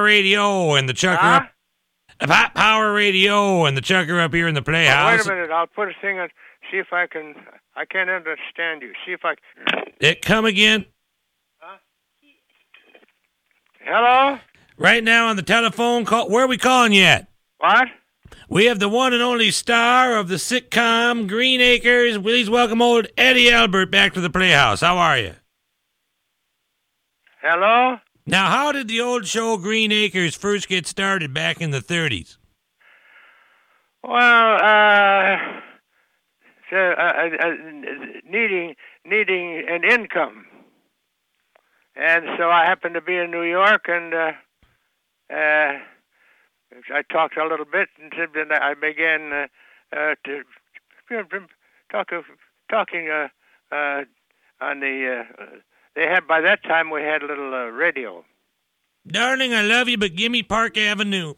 Radio and the Chucker up. Power Radio and the Chucker up here in the Playhouse. Wait a minute. I'll put a thing on. See if I can. I can't understand you. See if I. Come again. Hello? Right now on the telephone call. Where are we calling you at? What? We have the one and only star of the sitcom Green Acres. Please welcome old Eddie Albert back to the Playhouse. How are you? Hello? Now, how did the old show Green Acres first get started back in the 30s? Well, needing an income. And so I happened to be in New York, and I talked a little bit, and then I began talking on the. They had by that time we had a little radio. Darling, I love you, but give me Park Avenue.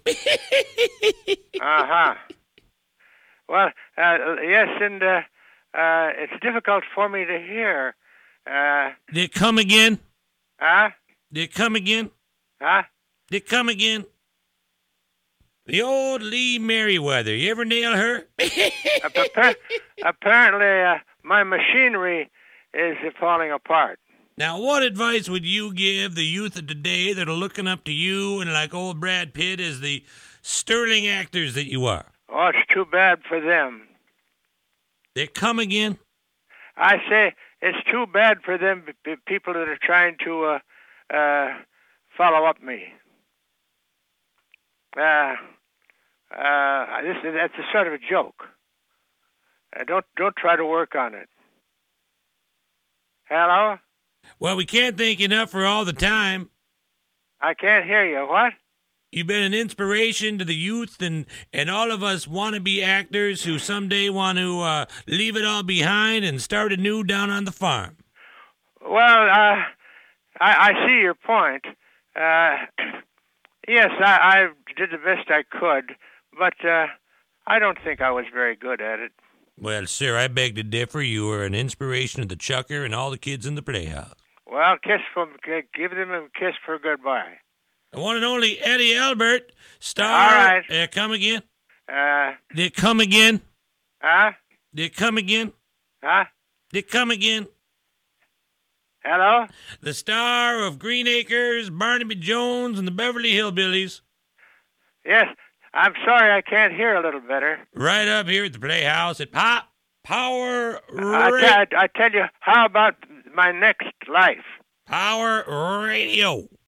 Well, yes, and it's difficult for me to hear. Did it come again? Huh? Did it come again? Huh? Did it come again? The old Lee Merriweather. You ever nail her? Apparently, my machinery is falling apart. Now, what advice would you give the youth of today that are looking up to you and like old Brad Pitt as the sterling actors that you are? Oh, it's too bad for them. They come again? I say it's too bad for them, people that are trying to follow up me. That's a sort of a joke. Don't try to work on it. Hello? Well, we can't thank you enough for all the time. I can't hear you. What? You've been an inspiration to the youth and all of us wannabe actors who someday want to leave it all behind and start anew down on the farm. Well, I see your point. Yes, I did the best I could, but I don't think I was very good at it. Well, sir, I beg to differ. You were an inspiration to the Chucker and all the kids in the Playhouse. Well, give them a kiss for goodbye. The one and only Eddie Albert, star. All right. Come again? Did it come again? Huh? Did it come again? Huh? Did it come again? Hello? The star of Green Acres, Barnaby Jones, and the Beverly Hillbillies. Yes. I'm sorry I can't hear a little better. Right up here at the Playhouse at Power I tell you, how about my next life? Power Radio.